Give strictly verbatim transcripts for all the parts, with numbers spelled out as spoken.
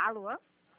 Alô?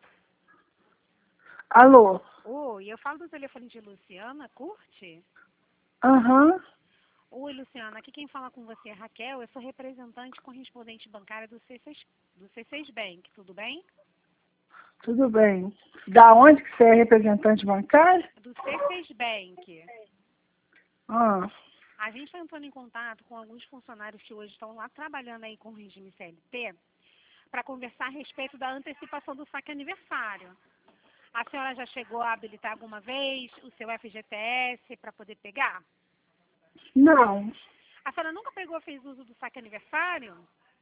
Alô? Oi, eu falo do telefone de Luciana, curte? Aham. Oi, Luciana, aqui quem fala com você é Raquel, eu sou representante correspondente bancária do C seis, do C seis Bank, tudo bem? Tudo bem. Da onde que você é representante bancário? Do C seis Bank. Ah, A gente está entrando em contato com alguns funcionários que hoje estão lá trabalhando aí com o regime C L T para conversar a respeito da antecipação do saque aniversário. A senhora já chegou a habilitar alguma vez o seu F G T S para poder pegar? não. A senhora nunca pegou, fez uso do saque aniversário?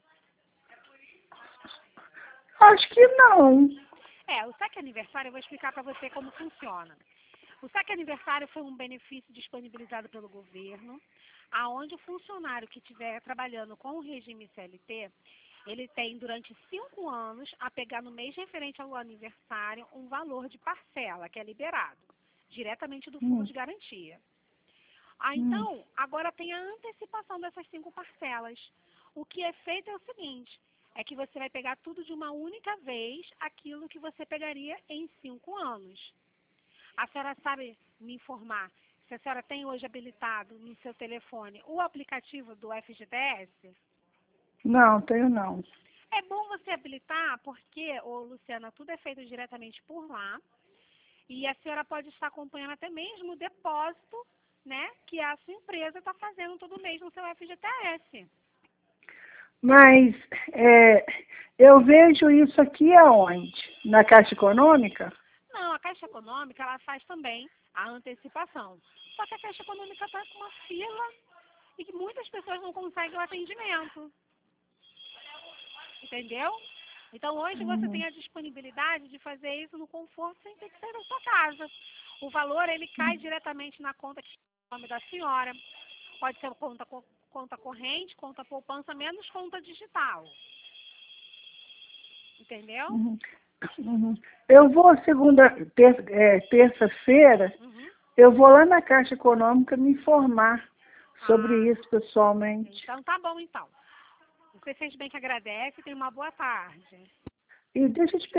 Acho que não. É, o saque aniversário eu vou explicar para você como funciona. O saque aniversário foi um benefício disponibilizado pelo governo, aonde o funcionário que estiver trabalhando com o regime C L T, ele tem durante cinco anos a pegar no mês referente ao aniversário um valor de parcela que é liberado, diretamente do fundo Hum, de garantia. Ah, hum. então, agora tem a antecipação dessas cinco parcelas. O que é feito é o seguinte, é que você vai pegar tudo de uma única vez, aquilo que você pegaria em cinco anos. A senhora sabe me informar se a senhora tem hoje habilitado no seu telefone o aplicativo do F G T S? Não, tenho não. É bom você habilitar porque, ô Luciana, tudo é feito diretamente por lá e a senhora pode estar acompanhando até mesmo o depósito, né, que a sua empresa está fazendo todo mês no seu F G T S. Mas é, eu vejo isso aqui aonde? Na Caixa Econômica? Não, a Caixa Econômica, ela faz também a antecipação. Só que a Caixa Econômica está com uma fila e que muitas pessoas não conseguem o atendimento. Entendeu? Então, hoje você Uhum. tem a disponibilidade de fazer isso no conforto sem ter que sair da sua casa. O valor, ele cai diretamente na conta que é o nome da senhora. Pode ser conta, co- conta corrente, conta poupança, menos conta digital. Entendeu? Uhum. Uhum. Eu vou segunda, ter, é, terça-feira, Uhum. eu vou lá na Caixa Econômica me informar Ah, sobre isso pessoalmente. então tá bom, então. Você fez bem que agradece e tenha uma boa tarde. E deixa eu te